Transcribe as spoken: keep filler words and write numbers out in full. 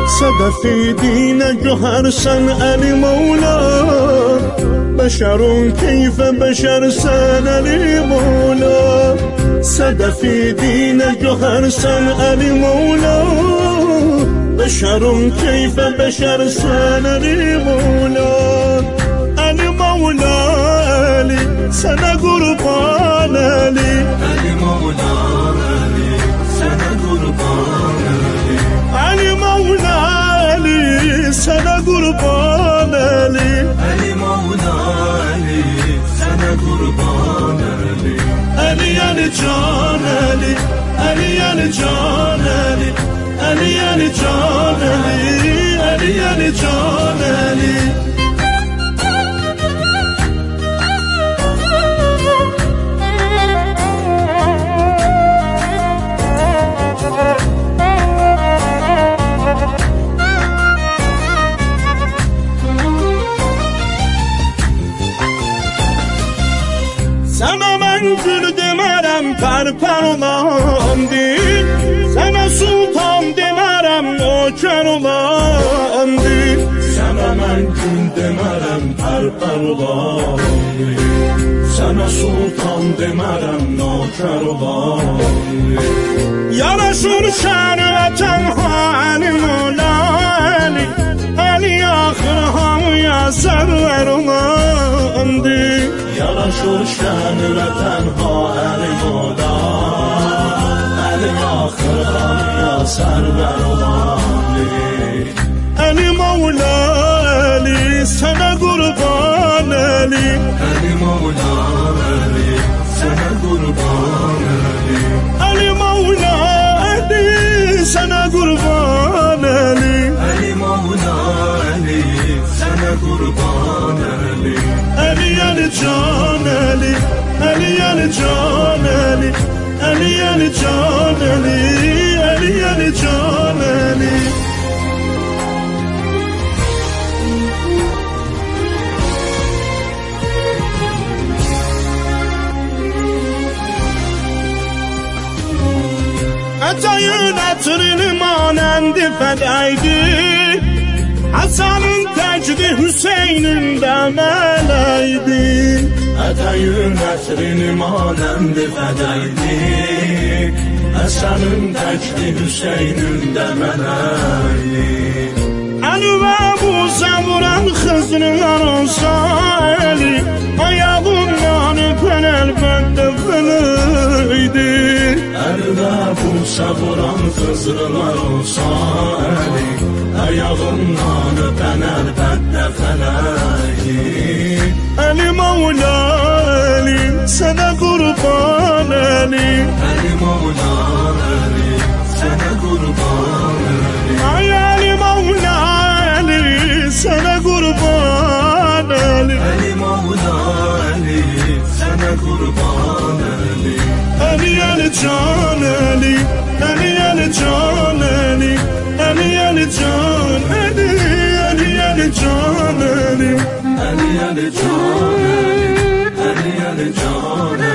صدفی دین جوهر سن علی مولا بشر کیف بشر سن علی مولا صدفی دین جوهر سن علی مولا بشر کیف بشر سن علی مولا علی مولا علی سن قربان علی علی مولا علی سن قربان علی علی مولا علی سن قربان علی علی مولا علی سن قربان علی علی علی جان علی علی علی جان علی علی علی جان علی علی علی جان علی Sana ben gül demerem perper olandı Sana sultan demerem nöker olandı Sana ben gül demerem perper olandı Sana sultan demerem nöker olandı Yaraşır şerve tenha Ali Mola Ali Ali ahir havya server olandı Yaraşır şenüre tenha Ali Mola Ali ahir havya server olandı Ali Mola Ali sana kurban Ali Ali Mola Ali sana kurban Ali Ali Mola Ali sana kurban Ali Ali Mola Ali sana kurban Ali Ali Ali can Ali Ali Ali can Ali Ali Ali can Ali Ali Ali can Ali Atayın hatırını manendi fedaydı Hasan'ın tecdi Hüseyin'in de meleydi Atayın hatırını manendi fedaydı Hasan'ın tecdi Hüseyin'in de meleydi Ali ve Musa vuran Hızır'ın olsa eli Ayağından öpen elbette feleydi Əldə Musa vuran Xızırlar olsa əli Ayağından öpən əlbəttə fələyi Ali Mevla Ali sana kurban Ali Ali Mevla Ali sana kurban Ali Ay Ali Mevla Ali sana kurban Ali Ali Mevla Ali sana kurban Ali Ali Ali can Ali Ali Ali can Ali Ali Ali can Ali Ali Ali can Ali Ali Ali can Ali Ali Ali can